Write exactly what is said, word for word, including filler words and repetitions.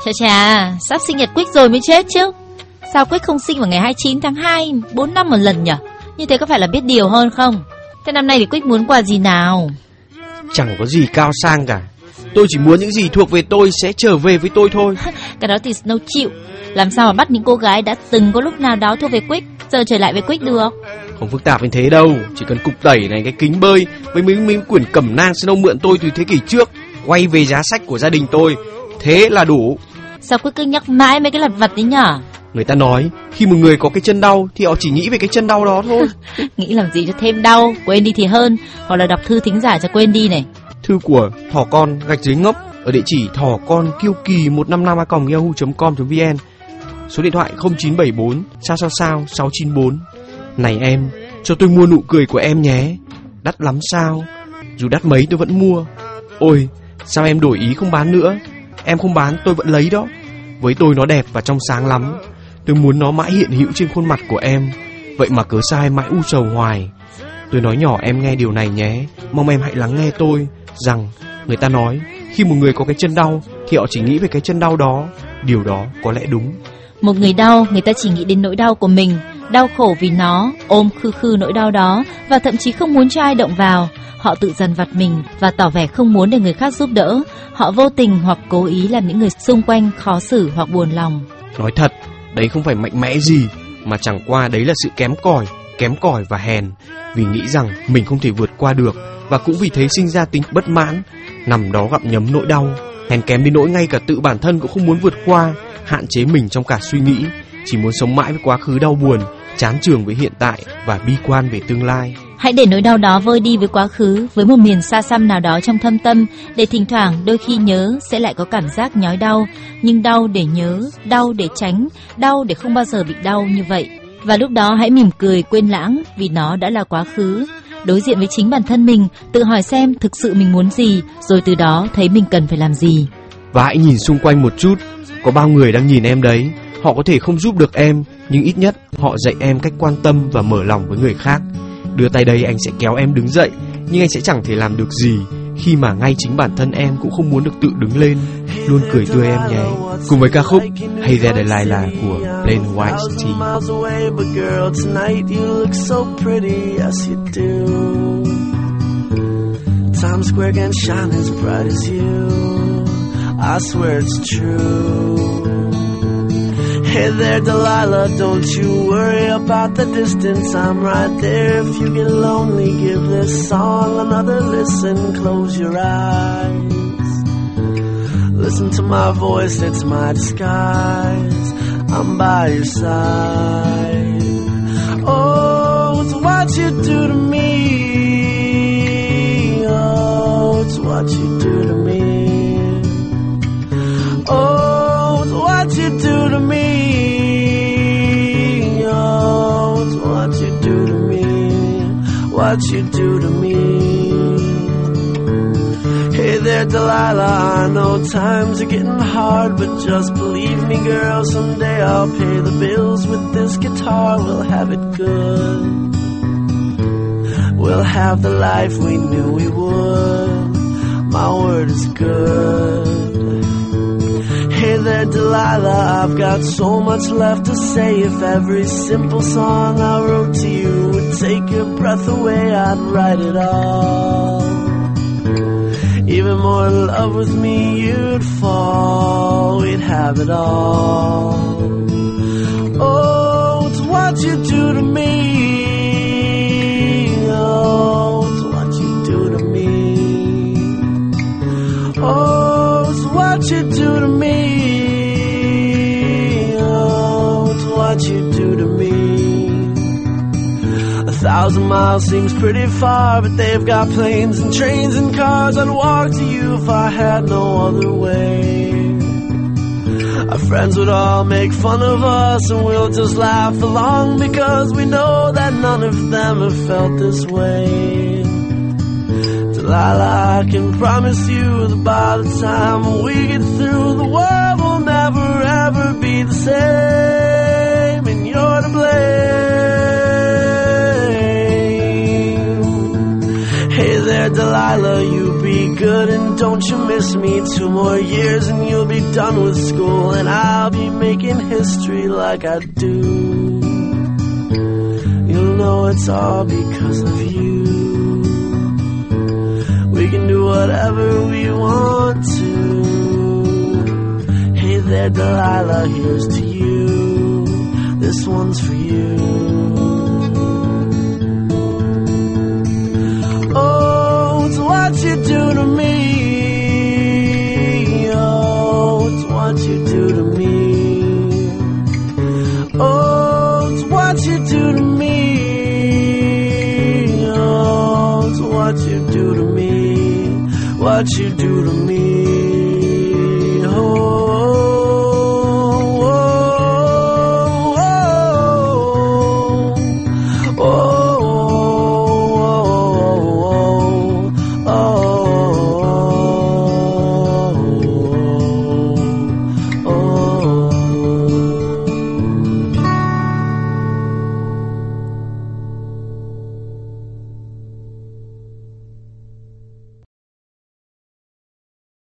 Chà chà, sắp sinh nhật Quick rồi mới chết chứ. Sao Quick không sinh vào ngày hai mươi chín tháng hai, bốn năm một lần nhỉ? Như thế có phải là biết điều hơn không? Thế năm nay thì Quick muốn quà gì nào? Chẳng có gì cao sang cả. Tôi chỉ muốn những gì thuộc về tôi sẽ trở về với tôi thôi. Cái đó thì Snow chịu. Làm sao mà bắt những cô gái đã từng có lúc nào đó thuộc về Quick giờ trở lại với Quick được? Không phức tạp như thế đâu. Chỉ cần cục tẩy này, cái kính bơi với mấy mấy quyển cẩm nang Snow mượn tôi từ thế kỷ trước, quay về giá sách của gia đình tôi, thế là đủ. Sao Quick cứ nhắc mãi mấy cái lặt vặt đấy nhở? Người ta nói khi một người có cái chân đau thì họ chỉ nghĩ về cái chân đau đó thôi. Nghĩ làm gì cho thêm đau, quên đi thì hơn. Hoặc là đọc thư thính giả cho quên đi này. Thư của thỏ con gạch dưới ngốc ở địa chỉ thỏ con kiêu kỳ một năm năm a còng yahoo chấm com chấm vn. Số điện thoại không chín bảy bốn sao sao sao sáu chín bốn. Này em, cho tôi mua nụ cười của em nhé. Đắt lắm sao? Dù đắt mấy tôi vẫn mua. Ôi, sao em đổi ý không bán nữa? Em không bán tôi vẫn lấy đó. Với tôi nó đẹp và trong sáng lắm. Tôi muốn nó mãi hiện hữu trên khuôn mặt của em. Vậy mà cớ sao em mãi u sầu hoài? Tôi nói nhỏ em nghe điều này nhé. Mong em hãy lắng nghe tôi. Rằng người ta nói khi một người có cái chân đau thì họ chỉ nghĩ về cái chân đau đó. Điều đó có lẽ đúng. Một người đau, người ta chỉ nghĩ đến nỗi đau của mình, đau khổ vì nó, ôm khư khư nỗi đau đó, và thậm chí không muốn cho ai động vào. Họ tự dằn vặt mình và tỏ vẻ không muốn để người khác giúp đỡ. Họ vô tình hoặc cố ý làm những người xung quanh khó xử hoặc buồn lòng. Nói thật, đấy không phải mạnh mẽ gì, mà chẳng qua đấy là sự kém cỏi, kém cỏi và hèn, vì nghĩ rằng mình không thể vượt qua được, và cũng vì thế sinh ra tính bất mãn, nằm đó gặm nhấm nỗi đau, hèn kém đến nỗi ngay cả tự bản thân cũng không muốn vượt qua, hạn chế mình trong cả suy nghĩ, chỉ muốn sống mãi với quá khứ đau buồn, chán chường với hiện tại và bi quan về tương lai. Hãy để nỗi đau đó vơi đi với quá khứ, với một miền xa xăm nào đó trong thâm tâm, để thỉnh thoảng đôi khi nhớ sẽ lại có cảm giác nhói đau, nhưng đau để nhớ, đau để tránh, đau để không bao giờ bị đau như vậy. Và lúc đó hãy mỉm cười quên lãng vì nó đã là quá khứ. Đối diện với chính bản thân mình, tự hỏi xem thực sự mình muốn gì, rồi từ đó thấy mình cần phải làm gì. Và hãy nhìn xung quanh một chút, có bao người đang nhìn em đấy. Họ có thể không giúp được em, nhưng ít nhất họ dạy em cách quan tâm và mở lòng với người khác. Đưa tay đây anh sẽ kéo em đứng dậy, nhưng anh sẽ chẳng thể làm được gì khi mà ngay chính bản thân em cũng không muốn được tự đứng lên. Luôn cười tươi em nhé. Cùng với ca khúc Hey There Delilah của Plain White Tee. Times Square can shine as bright as you. I swear it's true. Hey there, Delilah, don't you worry about the distance. I'm right there. If you get lonely, give this song another listen. Close your eyes. Listen to my voice, it's my disguise. I'm by your side. Oh, it's what you do to me. Oh, it's what you do to me. Oh, it's what you do to me. Oh, it's what you do to me. What you do to me. Hey there, Delilah, I know times are getting hard, but just believe me, girl, someday I'll pay the bills with this guitar. We'll have it good. We'll have the life we knew we would. My word is good. Hey there, Delilah, I've got so much left to say. If every simple song I wrote to you would take your breath away, I'd write it all. Even more in love with me, you'd fall. We'd have it all. Oh, it's what you do to me. Oh, it's what you do to me. Oh, it's what you do to me. Oh, it's what you do to me. A thousand miles seems pretty far, but they've got planes and trains and cars. I'd walk to you if I had no other way. Our friends would all make fun of us, and we'll just laugh along, because we know that none of them have felt this way. Delilah, I can promise you that by the time we get through, the world will never ever be the same, and you're to blame. Hey there, Delilah, you be good. good and don't you miss me. Two more years and you'll be done with school, and I'll be making history like I do. You'll know it's all because of you. We can do whatever we want to. Hey there, Delilah, here's to you. This one's for you. Oh, it's what you do to me. Oh, it's what you do to me. Oh, it's what you do to me. Oh, it's what you do to me. What you do to me.